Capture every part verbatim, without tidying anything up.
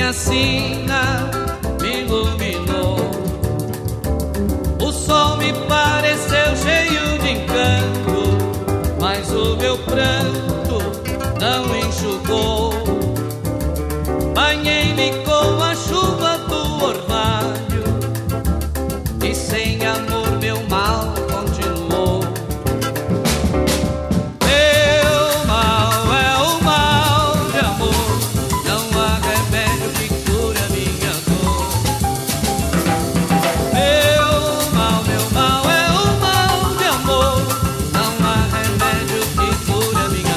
minha sina me iluminou. O sol me pareceu cheio de encanto, mas o meu pranto não enxugou. Banhei-me com a chuva do orvalho e sem amor meu mal continuou. Meu mal é o mal de amor, não há remédio que cure a minha dor. Meu mal, meu mal é o mal de amor, não há remédio que cure a minha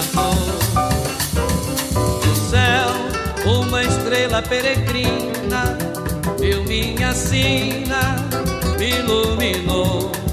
dor. Do céu uma estrela peregrina viu minha sina, me iluminou.